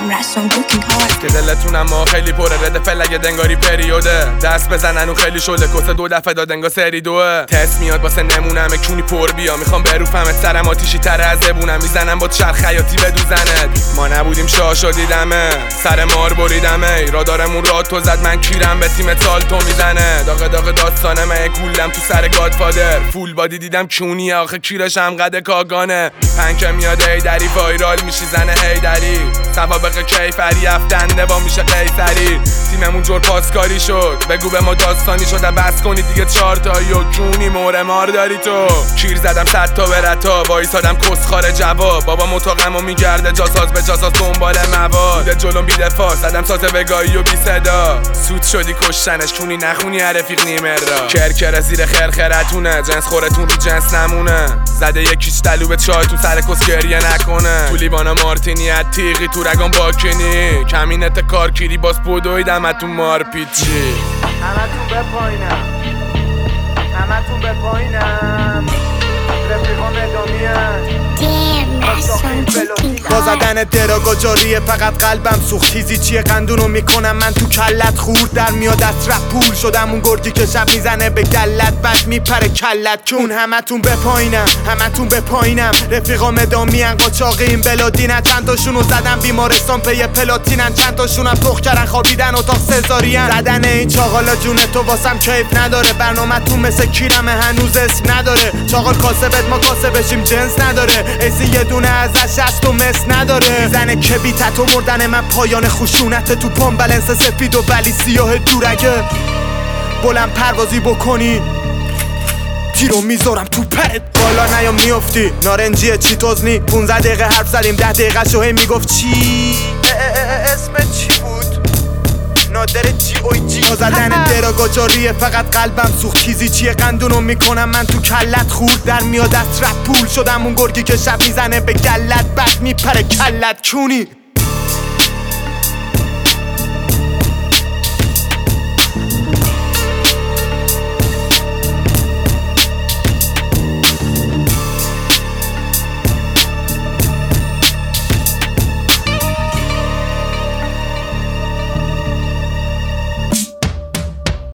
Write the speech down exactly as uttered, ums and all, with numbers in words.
که دلتونم ما خیلی پره رده فلگه دنگاری پریوده دست بزنن و خیلی شده کسه دو دفعه داد انگا سری دوه تست میاد واسه نمونم کونی پر بیا میخوام بروفمت سرم آتیشی تره از زبونم میزنم با چرخ خیاطی بدوزنت ما نبودیم شاشو دیدمه سر مار بریدمه رادارمون راد تو زد من کیرم به تیم سالتو میزنه داغ داغ داستانه من گولم تو سر گادفادر فول بادی دیدم کونیه آخه کیرشم قد کاگانه پنک میاد هیدری وایرال میشی زنه هیدری سوابق کیفری افتنده با میشه قیصری تیممون جور پاسکاری شد بگو به ما داستانی شده بس کنی دیگه چهار تایی و کونی موره مار داری تو کیر زدم صد تا برتا وایسادم کسخار جواب بابا متاقمو میگرده جاساز به جاساز دنبال مواد بوده جلوم بی دفاع زدم تازه وگایی و بی صدا سود شدی کشتنش کونی نخونی عرفیق نیمر را کرکر زیر خرخرتونه جنس خورتون رو جنس نمونه زده یکیش دلو به چای تو سر کس گریه نکنه تو لیوانا مارتینی ات تیغی تو رگان باکنی کمینت کارکیری باز بودویدم اتون مار پیچی همتون به پایینم همتون به پایینم رفیقان ادامیه با زدن دراگا جاریه فقط قلبم سوخت تیزی چیه قندونو میکنم من تو کلت خورد در میاد از رپ پول شدم اون گرگی که شب میزنه به گلت بعد میپره کلت کون همتون به پایینم همتون به پایینم رفیقام ادامین قاچاقیم بلادینن چند تاشونو زدم بیمارستان پی پلاتینن چند تاشونم تخ کردن خوابیدن اتاق سزارین زدن این چاقالا جون تو واسم کیف نداره برنامه تو مثل کیرمه هنوز اسم نداره چاقال کاسبت ما کاسه بشیم جنس نداره ایسی یه دونه ازش هست و مس نداره میزنه که بیتت و مردن من پایان خشونت تو پام بلنس سفید و ولی سیاه دورگه بلند پروازی بکنی تیرو میذارم تو پرت بالا نیا میافتی نارنجیه چی تزنی پونزده دقیقه حرف زدیم ده دقیقه شوهی میگفت چی اسم چی بود نادر جی اوی جی با زدن دراگا جاریه فقط قلبم سوخت تیزی چیه قندونو میکنم من تو کلت خورد در میاد از رپ پول شدم اون گرگی که شب میزنه به گلت بعد میپره کلت کونی